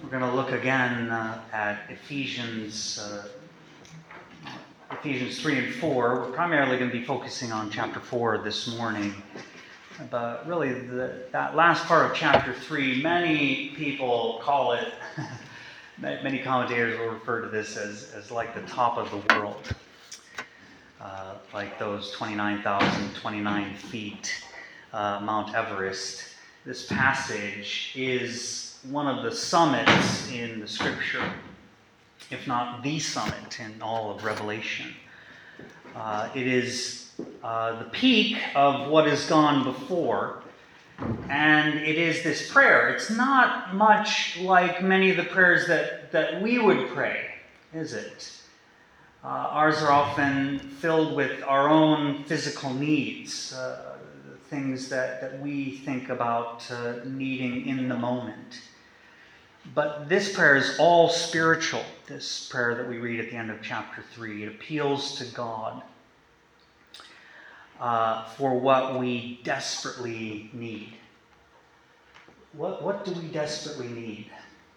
We're going to look again at Ephesians 3 and 4. We're primarily going to be focusing on chapter 4 this morning. But really, that last part of chapter 3, many people call it, many commentators will refer to this as like the top of the world. Like those 29,029 feet, Mount Everest. This passage is one of the summits in the Scripture, if not the summit in all of Revelation. It is the peak of what has gone before, and it is this prayer. It's not much like many of the prayers that we would pray, is it? Ours are often filled with our own physical needs, things that we think about needing in the moment. But this prayer is all spiritual, this prayer that we read at the end of chapter 3. It appeals to God for what we desperately need. What do we desperately need?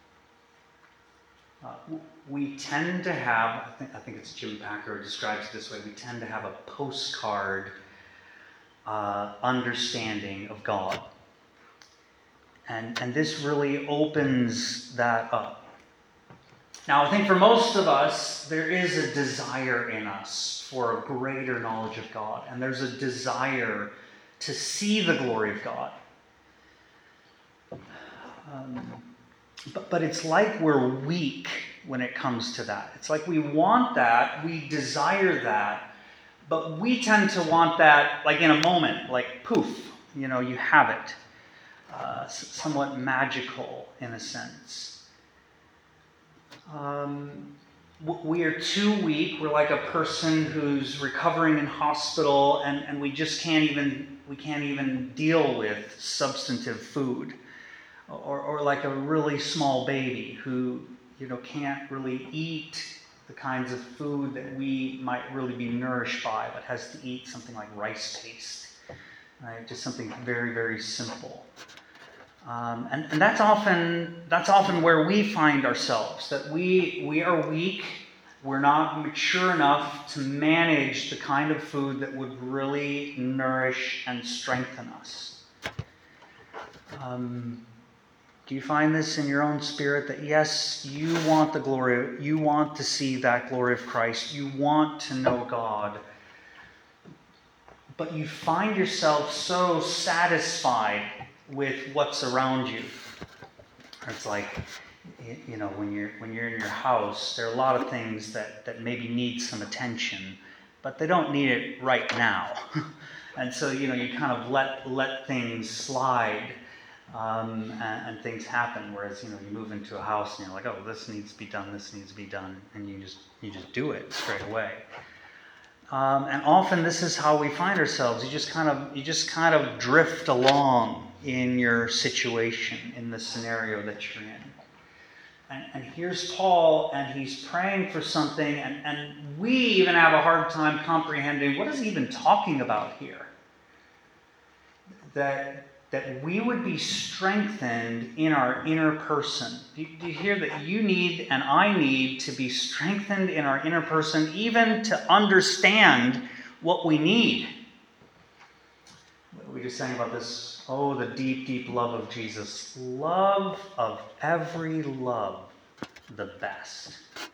We tend to have, I think it's Jim Packer who describes it this way, we tend to have a postcard understanding of God. And this really opens that up. Now, I think for most of us, there is a desire in us for a greater knowledge of God. And there's a desire to see the glory of God. But it's like we're weak when it comes to that. It's like we want that, we desire that, but we tend to want that like in a moment, like poof, you have it. Somewhat magical in a sense. We are too weak. We're like a person who's recovering in hospital, and we just can't even deal with substantive food, or like a really small baby who can't really eat the kinds of food that we might really be nourished by, but has to eat something like rice paste, right? Just something very, very simple. And that's often where we find ourselves, that we are weak, we're not mature enough to manage the kind of food that would really nourish and strengthen us. Do you find this in your own spirit, that yes, you want the glory, you want to see that glory of Christ, you want to know God, but you find yourself so satisfied with what's around you? It's like, when you're in your house, there are a lot of things that maybe need some attention, but they don't need it right now. And so, you kind of let things slide, and things happen. Whereas, you move into a house and you're like, oh, this needs to be done, and you just do it straight away. And often this is how we find ourselves. You just kind of drift along in your situation, in the scenario that you're in. And here's Paul, and he's praying for something, and we even have a hard time comprehending what is he even talking about here. That we would be strengthened in our inner person. Do you hear that you need and I need to be strengthened in our inner person, even to understand what we need? We just sang about this, the deep, deep love of Jesus. Love of every love, the best.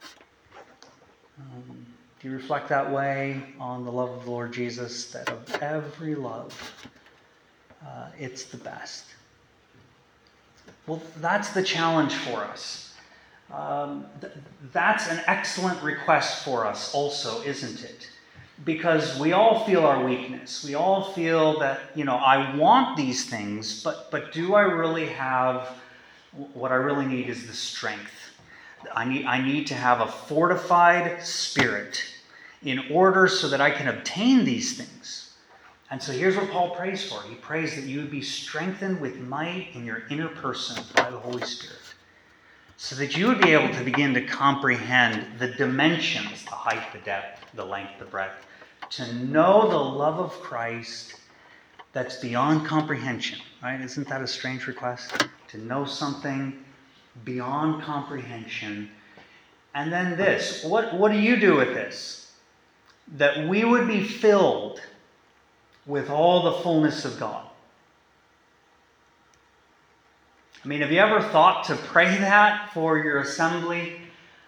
Do you reflect that way on the love of the Lord Jesus, that of every love, it's the best? Well, that's the challenge for us. That's an excellent request for us also, isn't it? Because we all feel our weakness. We all feel that, I want these things, but do I really have, what I really need is the strength. I need to have a fortified spirit in order so that I can obtain these things. And so here's what Paul prays for. He prays that you would be strengthened with might in your inner person by the Holy Spirit, so that you would be able to begin to comprehend the dimensions, the height, the depth, the length, the breadth, to know the love of Christ that's beyond comprehension, right? Isn't that a strange request? To know something beyond comprehension. And then this, what do you do with this? That we would be filled with all the fullness of God. I mean, have you ever thought to pray that for your assembly?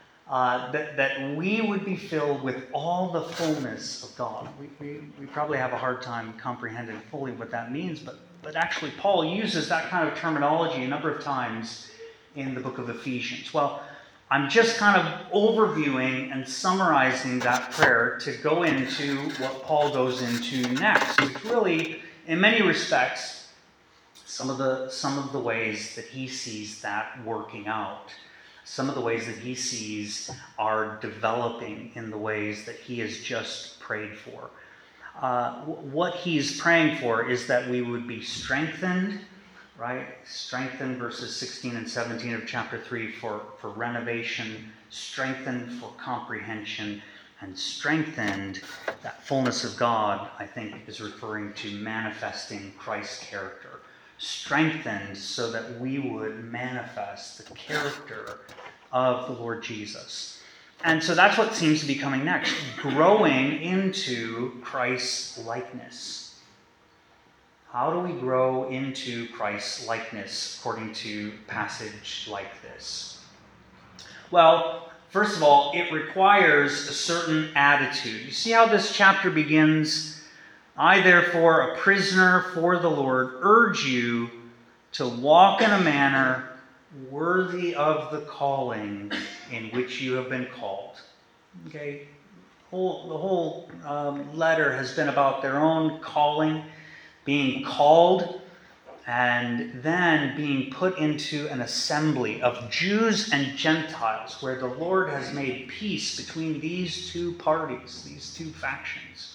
That we would be filled with all the fullness of God. We probably have a hard time comprehending fully what that means, but actually Paul uses that kind of terminology a number of times in the book of Ephesians. Well, I'm just kind of overviewing and summarizing that prayer to go into what Paul goes into next, which really, in many respects, some of the ways that he sees that working out. Some of the ways that he sees are developing in the ways that he has just prayed for. What he's praying for is that we would be strengthened, right? Strengthened, verses 16 and 17 of chapter 3 for renovation, strengthened for comprehension, and strengthened, that fullness of God, I think, is referring to manifesting Christ's character. Strengthened so that we would manifest the character of the Lord Jesus. And so that's what seems to be coming next, growing into Christ's likeness. How do we grow into Christ's likeness according to a passage like this? Well, first of all, it requires a certain attitude. You see how this chapter begins? I, therefore, a prisoner for the Lord, urge you to walk in a manner worthy of the calling in which you have been called. Okay? The whole letter has been about their own calling, being called, and then being put into an assembly of Jews and Gentiles, where the Lord has made peace between these two parties, these two factions.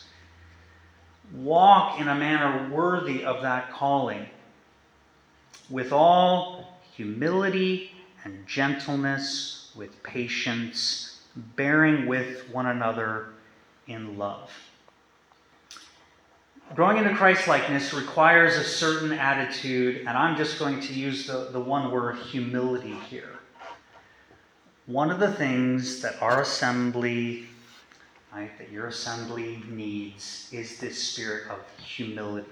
Walk in a manner worthy of that calling, with all humility and gentleness, with patience, bearing with one another in love. Growing into Christ-likeness requires a certain attitude, and I'm just going to use the one word, humility, here. One of the things that our assembly, right, that your assembly needs is this spirit of humility.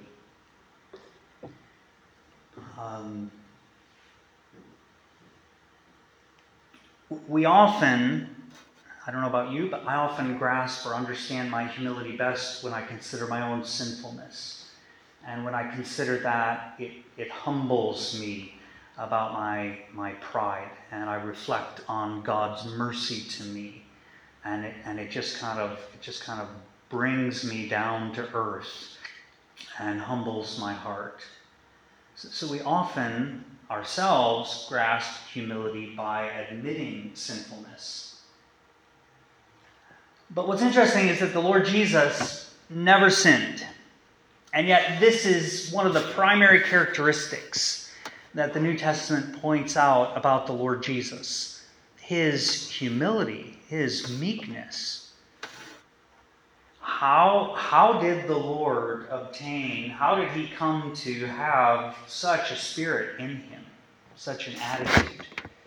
We often, I don't know about you, but I often grasp or understand my humility best when I consider my own sinfulness. And when I consider that, it humbles me about my pride, and I reflect on God's mercy to me. And it just kind of brings me down to earth and humbles my heart. So we often ourselves grasp humility by admitting sinfulness. But what's interesting is that the Lord Jesus never sinned. And yet this is one of the primary characteristics that the New Testament points out about the Lord Jesus. His humility, his meekness. How did the Lord how did he come to have such a spirit in him, such an attitude?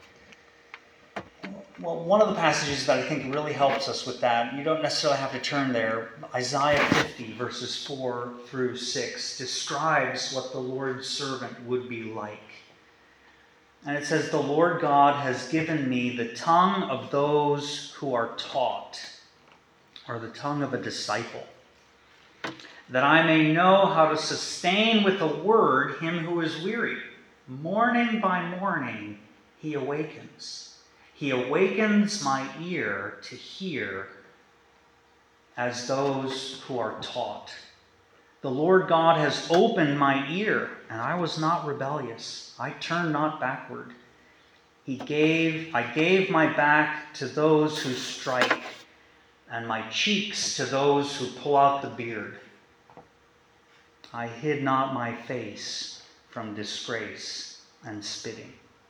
Well, one of the passages that I think really helps us with that, you don't necessarily have to turn there, Isaiah 50, verses 4 through 6, describes what the Lord's servant would be like. And it says, "The Lord God has given me the tongue of those who are taught," or the tongue of a disciple, "that I may know how to sustain with a word him who is weary. Morning by morning he awakens. He awakens my ear to hear as those who are taught. The Lord God has opened my ear, and I was not rebellious. I turned not backward. I gave my back to those who strike, and my cheeks to those who pull out the beard. I hid not my face from disgrace and spitting."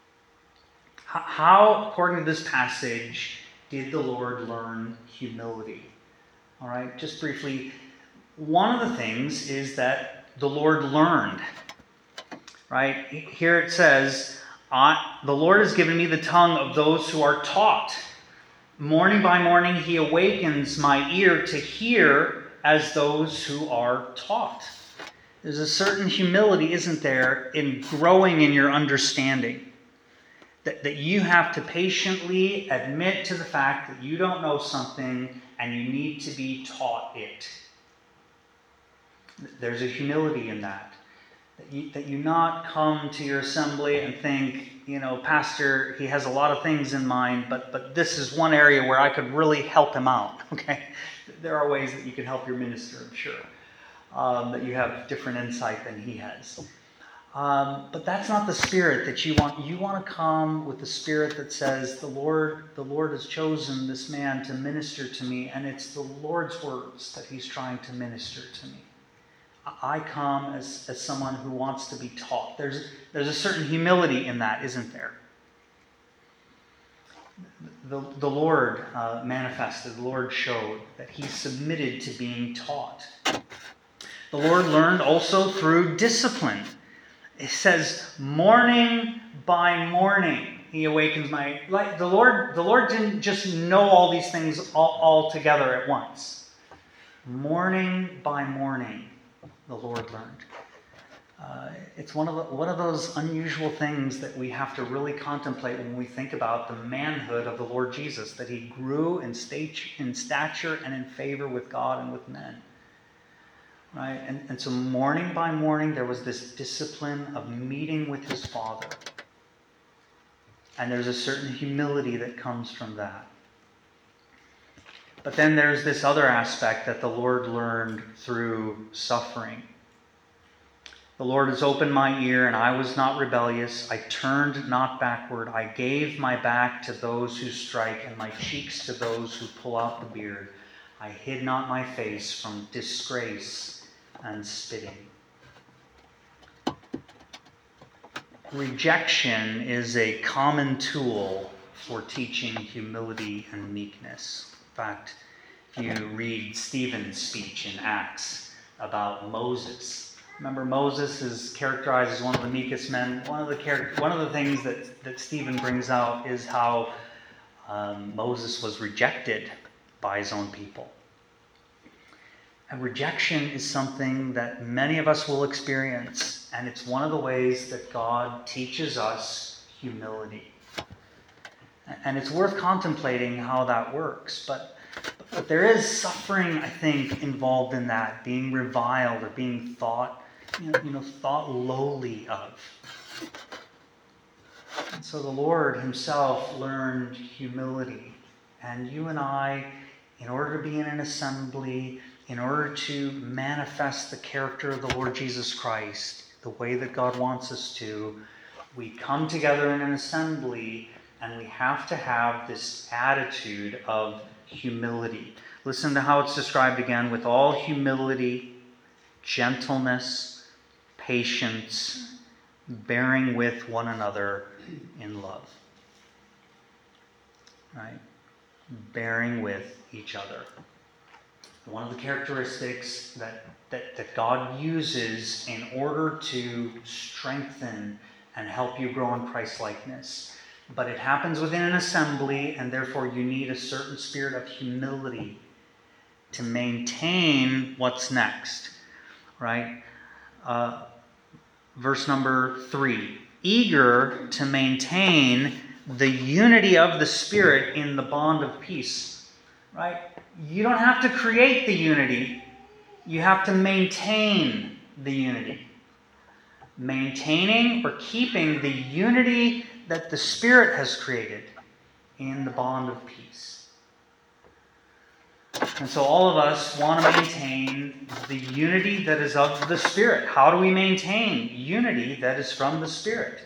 How, according to this passage, did the Lord learn humility? All right, just briefly, one of the things is that the Lord learned. Right? Here it says, The Lord has given me the tongue of those who are taught. Morning by morning he awakens my ear to hear as those who are taught. There's a certain humility, isn't there, in growing in your understanding. That you have to patiently admit to the fact that you don't know something and you need to be taught it. There's a humility in that. That you not come to your assembly and think, Pastor, he has a lot of things in mind, but this is one area where I could really help him out. Okay? There are ways that you can help your minister, I'm sure. That you have different insight than he has. But that's not the spirit that you want. You want to come with the spirit that says, the Lord has chosen this man to minister to me, and it's the Lord's words that he's trying to minister to me. I come as someone who wants to be taught. There's a certain humility in that, isn't there? The Lord manifested, the Lord showed that he submitted to being taught. The Lord learned also through discipline. It says, morning by morning he awakens my... The Lord didn't just know all these things all together at once. Morning by morning the Lord learned. It's one of those unusual things that we have to really contemplate when we think about the manhood of the Lord Jesus, that he grew in stature and in favor with God and with men. Right? And so morning by morning there was this discipline of meeting with his Father. And there's a certain humility that comes from that. But then there's this other aspect that the Lord learned through suffering. The Lord has opened my ear, and I was not rebellious. I turned not backward. I gave my back to those who strike, and my cheeks to those who pull out the beard. I hid not my face from disgrace and spitting. Rejection is a common tool for teaching humility and meekness. In fact, if you read Stephen's speech in Acts about Moses, remember Moses is characterized as one of the meekest men. One of the things that Stephen brings out is how Moses was rejected by his own people. And rejection is something that many of us will experience, and it's one of the ways that God teaches us humility. And it's worth contemplating how that works. But there is suffering, I think, involved in that, being reviled or being thought lowly of. And so the Lord himself learned humility. And you and I, in order to be in an assembly, in order to manifest the character of the Lord Jesus Christ, the way that God wants us to, we come together in an assembly and we have to have this attitude of humility. Listen to how it's described again: with all humility, gentleness, patience, bearing with one another in love. Right? Bearing with each other. One of the characteristics that God uses in order to strengthen and help you grow in Christ-likeness. But it happens within an assembly, and therefore you need a certain spirit of humility to maintain what's next. Right? Verse number 3. Eager to maintain the unity of the Spirit in the bond of peace. Right? You don't have to create the unity. You have to maintain the unity. Maintaining or keeping the unity that the Spirit has created in the bond of peace. And so all of us want to maintain the unity that is of the Spirit. How do we maintain unity that is from the Spirit?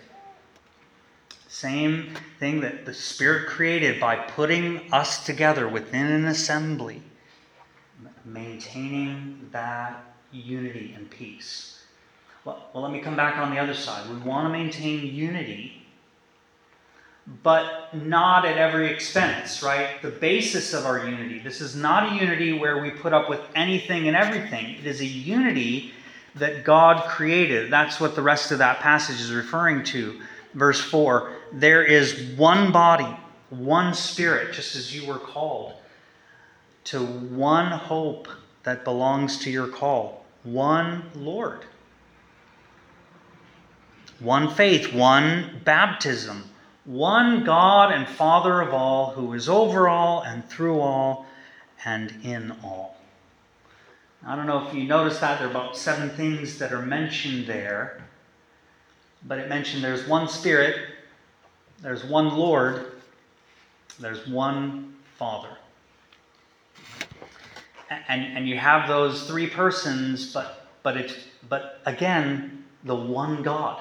Same thing that the Spirit created by putting us together within an assembly. Maintaining that unity and peace. Well, let me come back on the other side. We want to maintain unity, but not at every expense, right? The basis of our unity. This is not a unity where we put up with anything and everything. It is a unity that God created. That's what the rest of that passage is referring to. verse 4, there is one body, one Spirit, just as you were called, to one hope that belongs to your call, one Lord, one faith, one baptism, one God and Father of all, who is over all and through all and in all. I don't know if you noticed that. There are about 7 things that are mentioned there. But it mentioned there's one Spirit, there's one Lord, there's one Father. And you have those 3 persons, but again, the one God.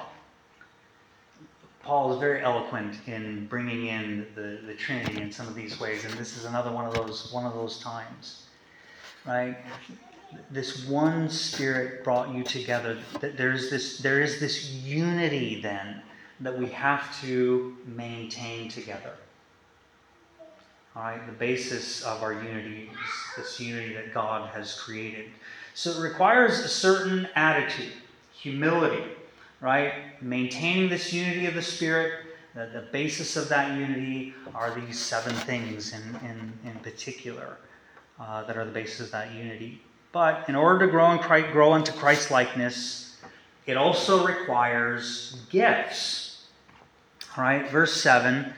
Paul is very eloquent in bringing in the Trinity in some of these ways, and this is another one of those times, right? This one Spirit brought you together. There is this unity then that we have to maintain together. All right, the basis of our unity is this unity that God has created. So it requires a certain attitude, humility, right? Maintaining this unity of the Spirit. The basis of that unity are these 7 things in particular that are the basis of that unity. But in order to grow into Christ-likeness, it also requires gifts. All right, verse 7.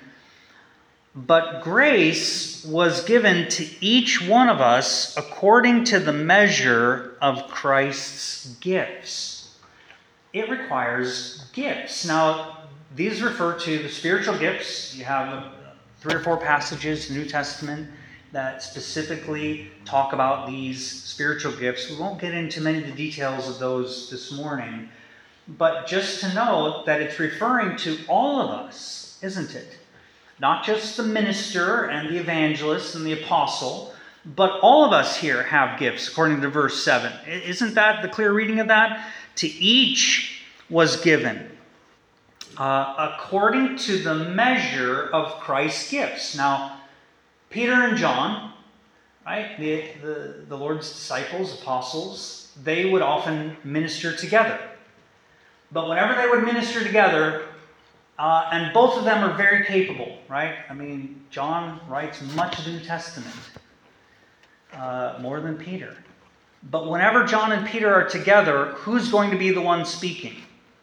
But grace was given to each one of us according to the measure of Christ's gifts. It requires gifts. Now, these refer to the spiritual gifts. You have 3 or 4 passages in the New Testament that specifically talk about these spiritual gifts. We won't get into many of the details of those this morning, but just to know that it's referring to all of us, isn't it? Not just the minister and the evangelist and the apostle, but all of us here have gifts, according to verse 7. Isn't that the clear reading of that? To each was given, according to the measure of Christ's gifts. Now, Peter and John, right, the Lord's disciples, apostles, they would often minister together. But whenever they would minister together, and both of them are very capable, right? I mean, John writes much of the New Testament, more than Peter. But whenever John and Peter are together, who's going to be the one speaking?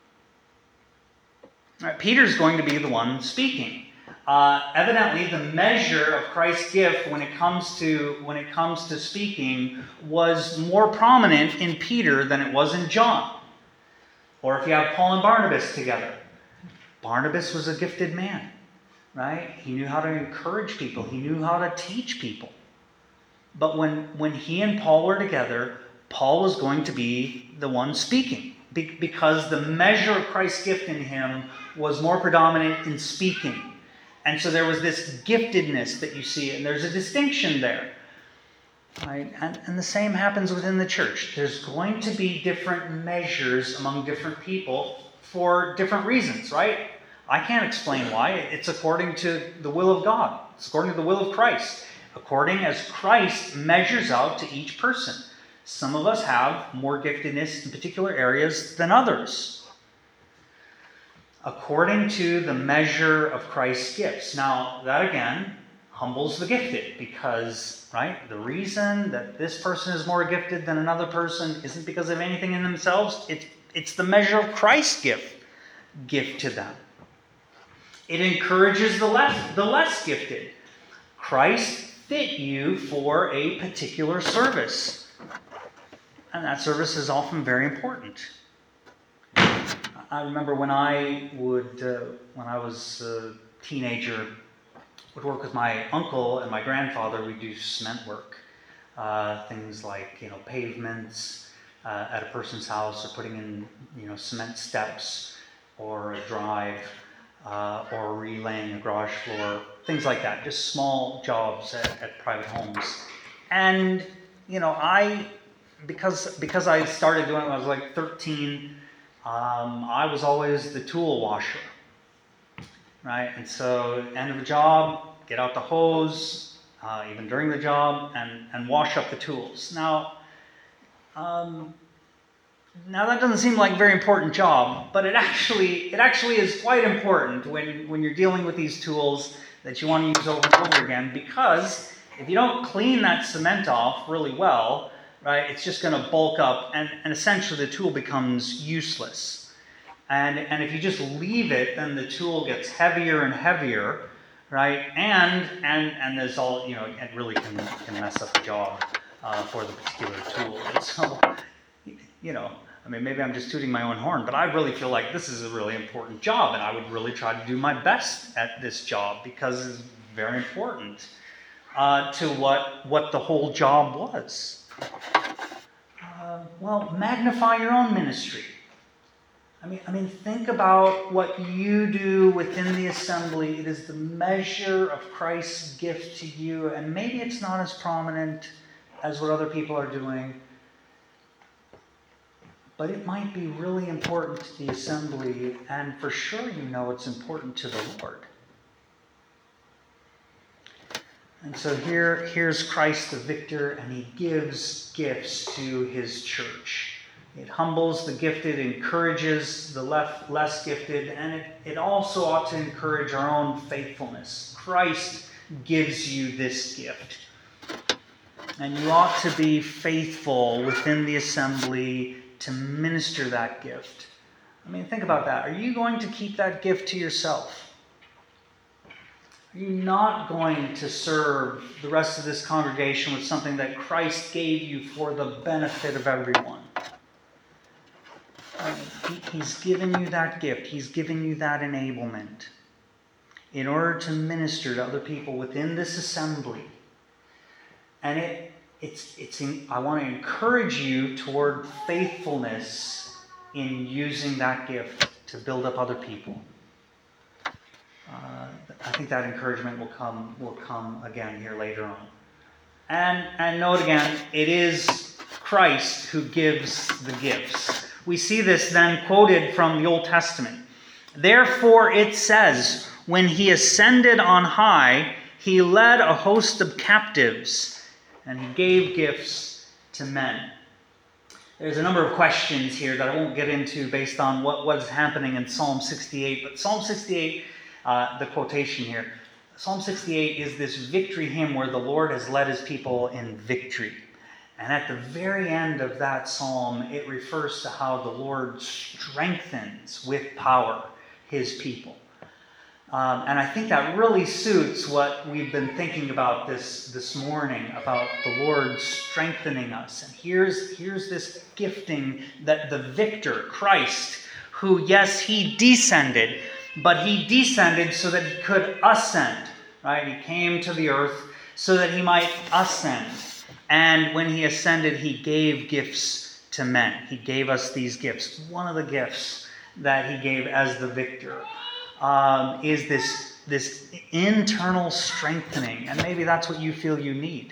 Right, Peter's going to be the one speaking. Evidently, the measure of Christ's gift when it comes to speaking was more prominent in Peter than it was in John. Or if you have Paul and Barnabas together, Barnabas was a gifted man, right? He knew how to encourage people. He knew how to teach people. But when he and Paul were together, Paul was going to be the one speaking because the measure of Christ's gift in him was more predominant in speaking. And so there was this giftedness that you see, and there's a distinction there. Right? And the same happens within the church. There's going to be different measures among different people for different reasons, right? I can't explain why. It's according to the will of God. It's according to the will of Christ. According as Christ measures out to each person. Some of us have more giftedness in particular areas than others. According to the measure of Christ's gifts. Now, that again humbles the gifted because, right, the reason that this person is more gifted than another person isn't because of anything in themselves. It's the measure of Christ's gift to them. It encourages the less gifted. Christ fit you for a particular service. And that service is often very important. I remember when I was a teenager, would work with my uncle and my grandfather. We'd do cement work. Things like, pavements at a person's house, or putting in, cement steps, or a drive, or relaying a garage floor, things like that. Just small jobs at private homes. And, because I started doing it when I was like 13, I was always the tool washer, right? And so, end of the job, get out the hose, even during the job, and wash up the tools. Now, Now that doesn't seem like a very important job, but it actually is quite important when you're dealing with these tools that you want to use over and over again, because if you don't clean that cement off really well, right, it's just going to bulk up and essentially the tool becomes useless. And if you just leave it, then the tool gets heavier and heavier, right? And there's all, it really can mess up the job for the particular tool. And so, maybe I'm just tooting my own horn, but I really feel like this is a really important job, and I would really try to do my best at this job because it's very important to what the whole job was. Magnify your own ministry. I mean, think about what you do within the assembly. It is the measure of Christ's gift to you, and maybe it's not as prominent as what other people are doing, but it might be really important to the assembly, and for sure it's important to the Lord. And so here's Christ the victor, and he gives gifts to his church. It humbles the gifted, encourages the less gifted, and it also ought to encourage our own faithfulness. Christ gives you this gift. And you ought to be faithful within the assembly to minister that gift. Think about that. Are you going to keep that gift to yourself? Are you not going to serve the rest of this congregation with something that Christ gave you for the benefit of everyone? He's given you that gift. He's given you that enablement in order to minister to other people within this assembly. And I want to encourage you toward faithfulness in using that gift to build up other people. I think that encouragement will come again here later on. And note again, it is Christ who gives the gifts. We see this then quoted from the Old Testament. Therefore it says, when he ascended on high, he led a host of captives, and he gave gifts to men. There's a number of questions here that I won't get into based on what was happening in Psalm 68. But Psalm 68, the quotation here, Psalm 68 is this victory hymn where the Lord has led his people in victory. And at the very end of that psalm, it refers to how the Lord strengthens with power his people. And I think that really suits what we've been thinking about this morning, about the Lord strengthening us. And here's this gifting that the victor, Christ, who, yes, he descended, but he descended so that he could ascend, right? He came to the earth so that he might ascend. And when he ascended, he gave gifts to men. He gave us these gifts. One of the gifts that he gave as the victor is this internal strengthening. And maybe that's what you feel you need.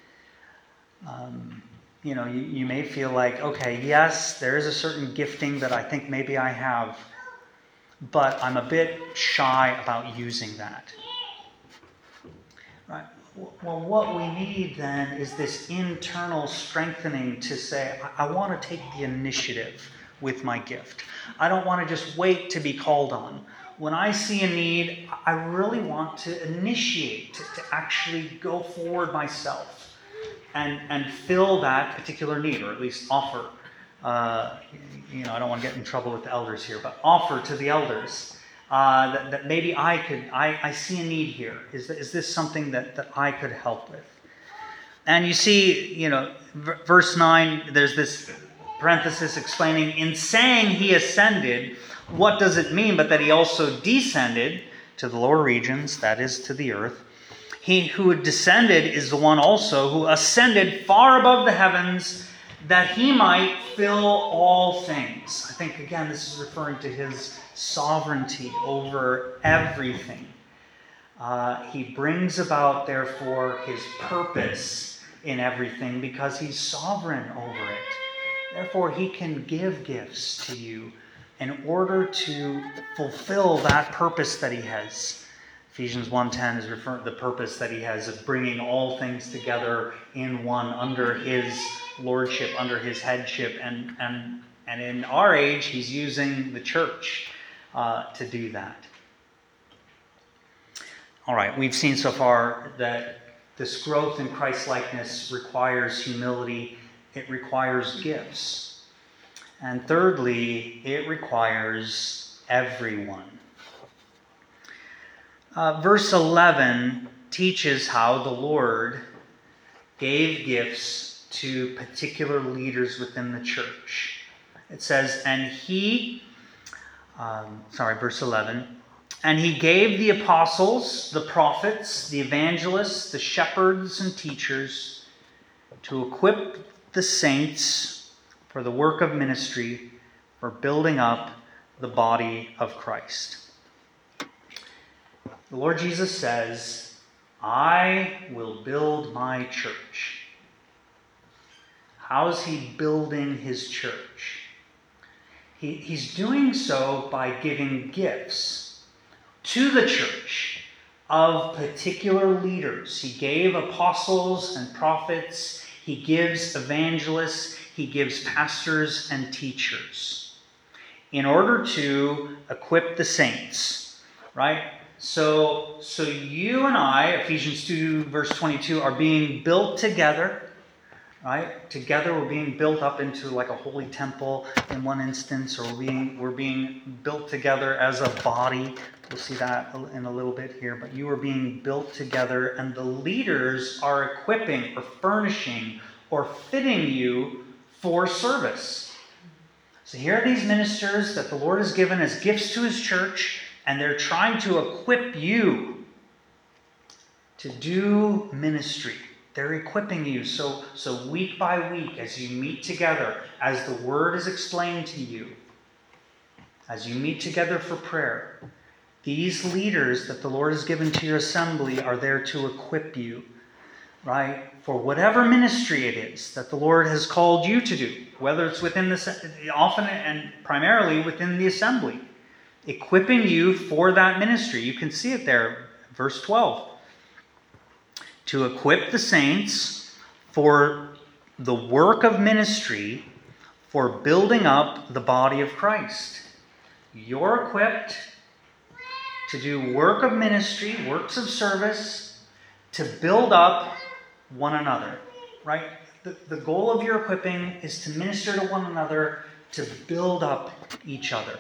You may feel like, okay, yes, there is a certain gifting that I think maybe I have, but I'm a bit shy about using that. Right? Well, what we need then is this internal strengthening to say, I want to take the initiative with my gift. I don't want to just wait to be called on. When I see a need, I really want to initiate, to actually go forward myself and fill that particular need, or at least offer. I don't want to get in trouble with the elders here, but offer to the elders. That maybe I see a need here. Is this something that I could help with? And you see, verse 9, there's this parenthesis explaining, in saying he ascended, what does it mean but that he also descended to the lower regions, that is, to the earth? He who descended is the one also who ascended far above the heavens, that he might fill all things. I think, again, this is referring to his sovereignty over everything. He brings about, therefore, his purpose in everything because he's sovereign over it. Therefore, he can give gifts to you in order to fulfill that purpose that he has. Ephesians 1:10 is referring to the purpose that he has of bringing all things together in one under his lordship, under his headship, and And in our age, he's using the church to do that. All right, we've seen so far that this growth in Christ-likeness requires humility. It requires gifts. And thirdly, it requires everyone. Verse 11 teaches how the Lord gave gifts to particular leaders within the church. It says, verse 11, and he gave the apostles, the prophets, the evangelists, the shepherds and teachers to equip the saints for the work of ministry, for building up the body of Christ. The Lord Jesus says, I will build my church. How is he building his church? He's doing so by giving gifts to the church of particular leaders. He gave apostles and prophets. He gives evangelists. He gives pastors and teachers in order to equip the saints, right? So you and I, Ephesians 2 verse 22, are being built together. Right? Together we're being built up into like a holy temple in one instance, or we're being built together as a body. We'll see that in a little bit here. But you are being built together, and the leaders are equipping or furnishing or fitting you for service. So here are these ministers that the Lord has given as gifts to his church, and they're trying to equip you to do ministry. They're equipping you so week by week as you meet together, as the word is explained to you, as you meet together for prayer, these leaders that the Lord has given to your assembly are there to equip you, right, for whatever ministry it is that the Lord has called you to do, whether it's often and primarily within the assembly, equipping you for that ministry. You can see it there, verse 12. To equip the saints for the work of ministry, for building up the body of Christ. You're equipped to do work of ministry, works of service, to build up one another, right? The goal of your equipping is to minister to one another, to build up each other.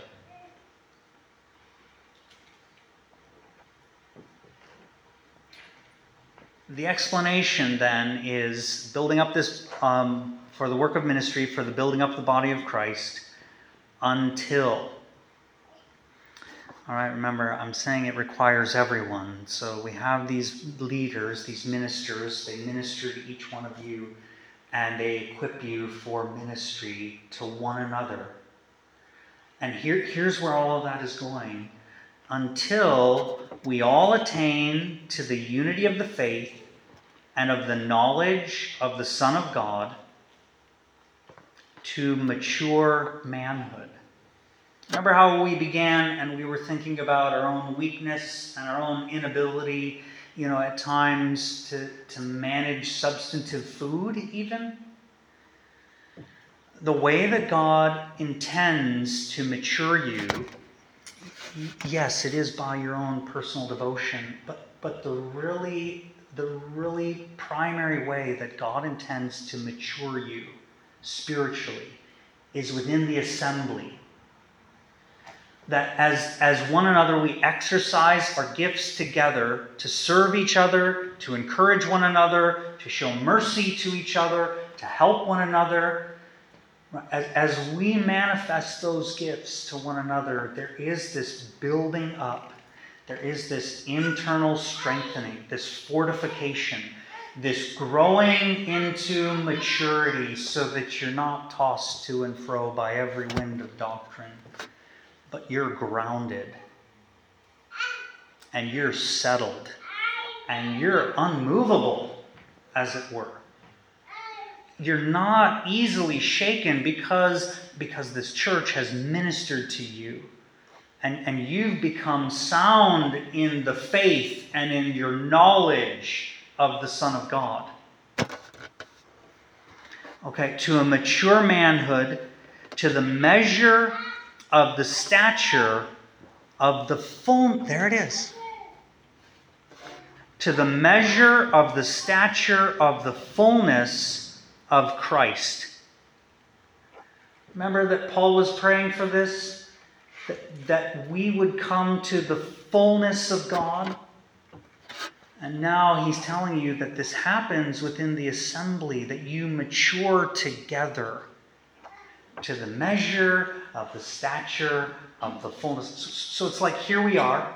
The explanation then is building up this for the work of ministry, for the building up the body of Christ, until. All right, remember, I'm saying it requires everyone. So we have these leaders, these ministers, they minister to each one of you, and they equip you for ministry to one another. And here's where all of that is going. Until we all attain to the unity of the faith and of the knowledge of the Son of God, to mature manhood. Remember how we began and we were thinking about our own weakness and our own inability, at times to manage substantive food even? The way that God intends to mature you, yes, it is by your own personal devotion, but the really primary way that God intends to mature you spiritually is within the assembly. That as one another we exercise our gifts together to serve each other, to encourage one another, to show mercy to each other, to help one another. As we manifest those gifts to one another, there is this building up. There is this internal strengthening, this fortification, this growing into maturity so that you're not tossed to and fro by every wind of doctrine, but you're grounded and you're settled and you're unmovable, as it were. You're not easily shaken because this church has ministered to you. And you've become sound in the faith and in your knowledge of the Son of God. Okay, to a mature manhood, to the measure of the stature of the full, there it is. To the measure of the stature of the fullness of Christ. Remember that Paul was praying for this? That we would come to the fullness of God? And now he's telling you that this happens within the assembly, that you mature together to the measure of the stature of the fullness. So it's like here we are,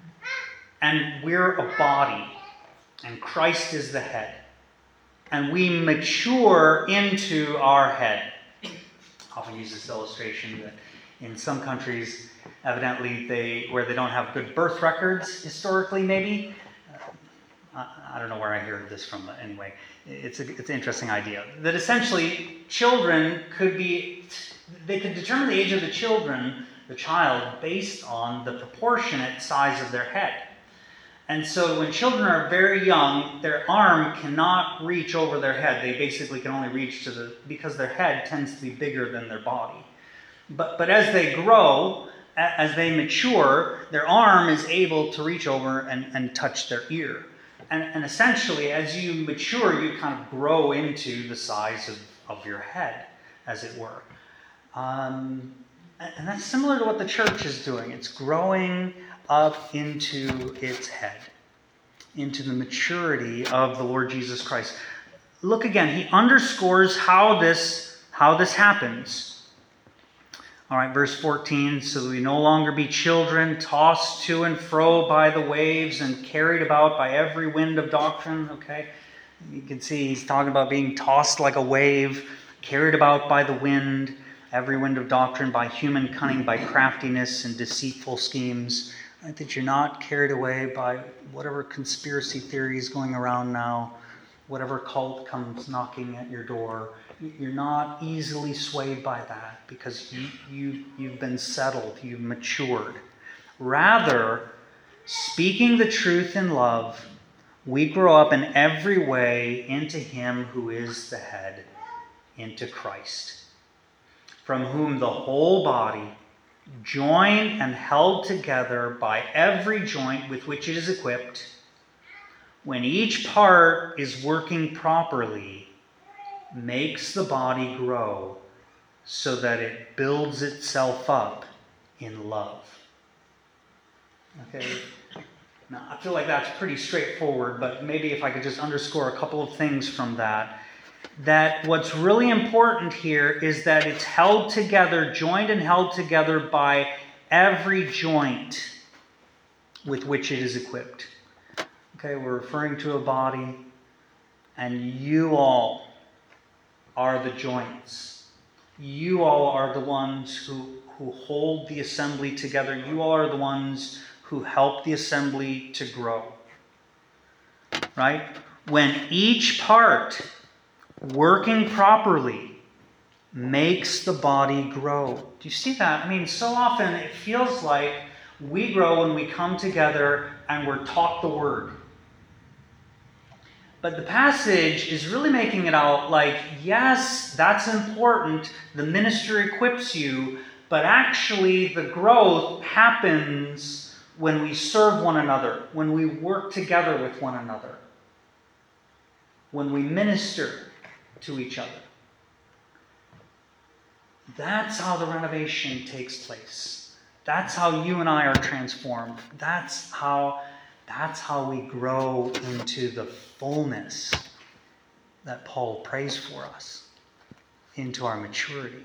and we're a body, and Christ is the head. And we mature into our head. I often use this illustration that in some countries, evidently, where they don't have good birth records, historically maybe, I don't know where I heard this from, but anyway, it's an interesting idea. That essentially, children they could determine the age of the child, based on the proportionate size of their head. And so when children are very young, their arm cannot reach over their head. They basically can only reach because their head tends to be bigger than their body. But as they grow, as they mature, their arm is able to reach over and touch their ear. And essentially, as you mature, you kind of grow into the size of your head, as it were. And that's similar to what the church is doing. It's growing up into its head, into the maturity of the Lord Jesus Christ. Look again, he underscores how this happens. All right, verse 14, so that we no longer be children, tossed to and fro by the waves and carried about by every wind of doctrine. Okay, you can see he's talking about being tossed like a wave, carried about by the wind, every wind of doctrine, by human cunning, by craftiness and deceitful schemes. Right, that you're not carried away by whatever conspiracy theory is going around now, whatever cult comes knocking at your door. You're not easily swayed by that because you've been settled, you've matured. Rather, speaking the truth in love, we grow up in every way into Him who is the head, into Christ, from whom the whole body, joined and held together by every joint with which it is equipped, when each part is working properly, makes the body grow so that it builds itself up in love. Okay, now I feel like that's pretty straightforward, but maybe if I could just underscore a couple of things from that what's really important here is that it's held together, joined and held together by every joint with which it is equipped. Okay, we're referring to a body, and you all are the joints. You all are the ones who hold the assembly together. You all are the ones who help the assembly to grow. Right? When each part, working properly, makes the body grow. Do you see that? I mean, so often it feels like we grow when we come together and we're taught the word. But the passage is really making it out like, yes, that's important. The ministry equips you, but actually the growth happens when we serve one another, when we work together with one another, when we minister to each other. That's how the renovation takes place. That's how you and I are transformed. That's how we grow into the fullness that Paul prays for us, into our maturity.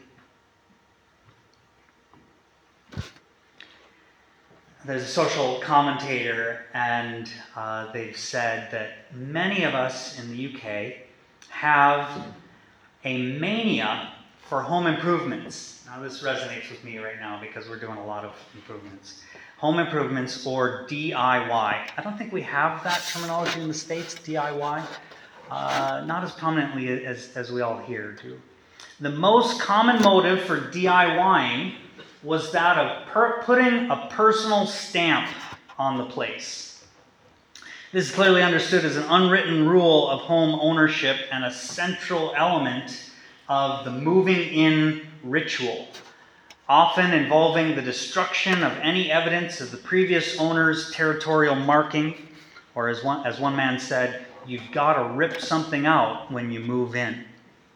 There's a social commentator, and they've said that many of us in the UK have a mania for home improvements. Now this resonates with me right now because we're doing a lot of improvements. Home improvements, or DIY. I don't think we have that terminology in the States, DIY. Not as prominently as we all here do. The most common motive for DIYing was that of putting a personal stamp on the place. This is clearly understood as an unwritten rule of home ownership and a central element of the moving in ritual, often involving the destruction of any evidence of the previous owner's territorial marking, or as one man said, you've got to rip something out when you move in.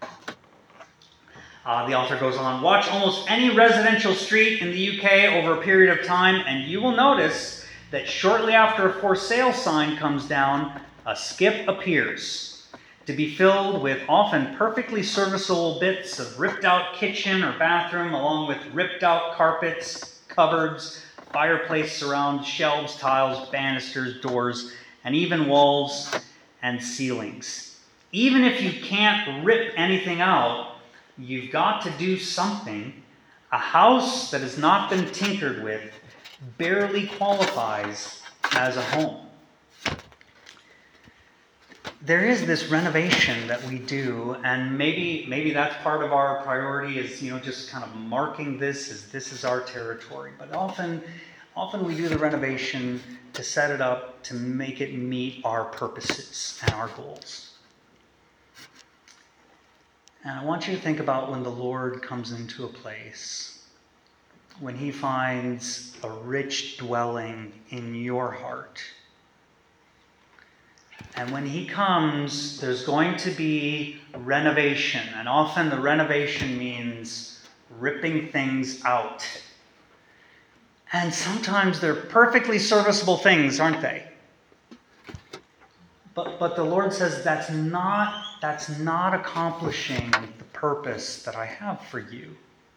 The author goes on, watch almost any residential street in the UK over a period of time, and you will notice that shortly after a for sale sign comes down, a skip appears, to be filled with often perfectly serviceable bits of ripped out kitchen or bathroom, along with ripped out carpets, cupboards, fireplace surround, shelves, tiles, banisters, doors, and even walls and ceilings. Even if you can't rip anything out, you've got to do something. A house that has not been tinkered with barely qualifies as a home. There is this renovation that we do, and maybe that's part of our priority is, just kind of marking this as this is our territory. But often we do the renovation to set it up to make it meet our purposes and our goals. And I want you to think about when the Lord comes into a place, when he finds a rich dwelling in your heart. And when he comes, there's going to be renovation. And often the renovation means ripping things out. And sometimes they're perfectly serviceable things, aren't they? But the Lord says that's not accomplishing the purpose that I have for you.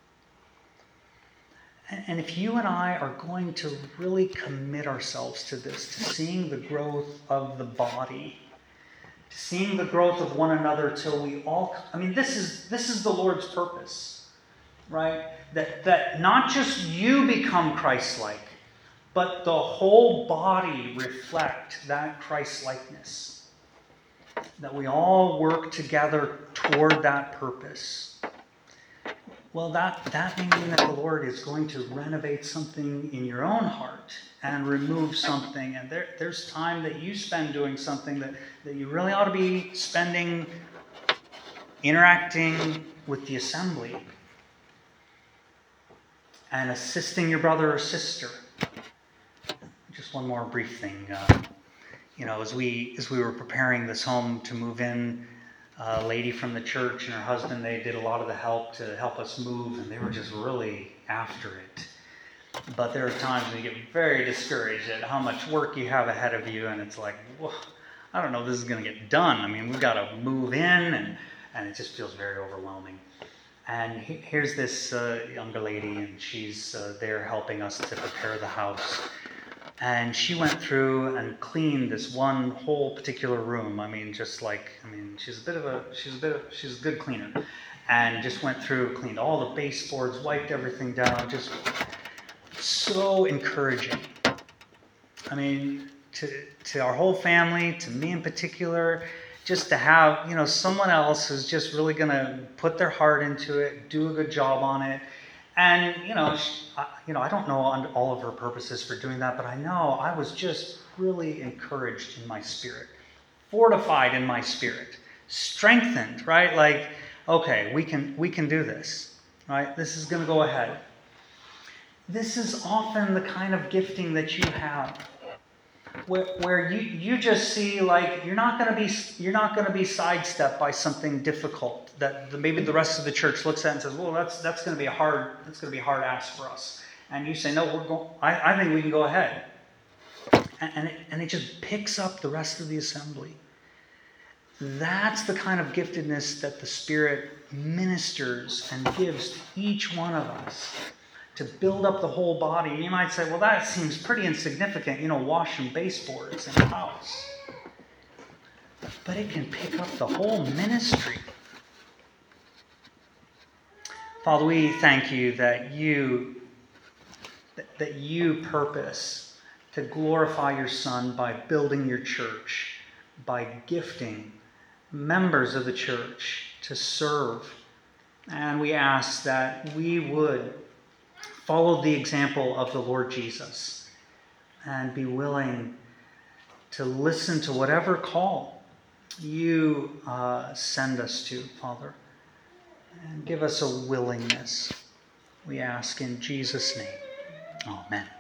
And if you and I are going to really commit ourselves to this, to seeing the growth of the body, to seeing the growth of one another till we all, this is the Lord's purpose, right? That not just you become Christ-like, but the whole body reflect that Christ-likeness. That we all work together toward that purpose. Well, that may mean that the Lord is going to renovate something in your own heart and remove something. And there's time that you spend doing something that you really ought to be spending interacting with the assembly and assisting your brother or sister. Just one more brief thing. As we were preparing this home to move in, a lady from the church and her husband, they did a lot of the help to help us move, and they were just really after it. But there are times when you get very discouraged at how much work you have ahead of you, and it's like, well, I don't know if this is going to get done. We've got to move in, and it just feels very overwhelming. And here's this younger lady, and she's there helping us to prepare the house. And she went through and cleaned this one whole particular room. She's a good cleaner. And just went through, cleaned all the baseboards, wiped everything down. Just so encouraging. To our whole family, to me in particular, just to have, someone else who's just really going to put their heart into it, do a good job on it. And, I don't know all of her purposes for doing that, but I know I was just really encouraged in my spirit, fortified in my spirit, strengthened, right? Like, okay, we can do this, right? This is going to go ahead. This is often the kind of gifting that you have, where you just see, like, you're not going to be sidestepped by something difficult that maybe the rest of the church looks at and says, well, that's going to be a hard ask for us. And you say, no, I think we can go ahead. And it just picks up the rest of the assembly. That's the kind of giftedness that the Spirit ministers and gives to each one of us to build up the whole body. And you might say, well, that seems pretty insignificant, washing baseboards in the house. But it can pick up the whole ministry. Father, we thank you that you purpose to glorify your Son by building your church, by gifting members of the church to serve. And we ask that we would follow the example of the Lord Jesus and be willing to listen to whatever call you send us to, Father. and give us a willingness. We ask in Jesus' name. Amen.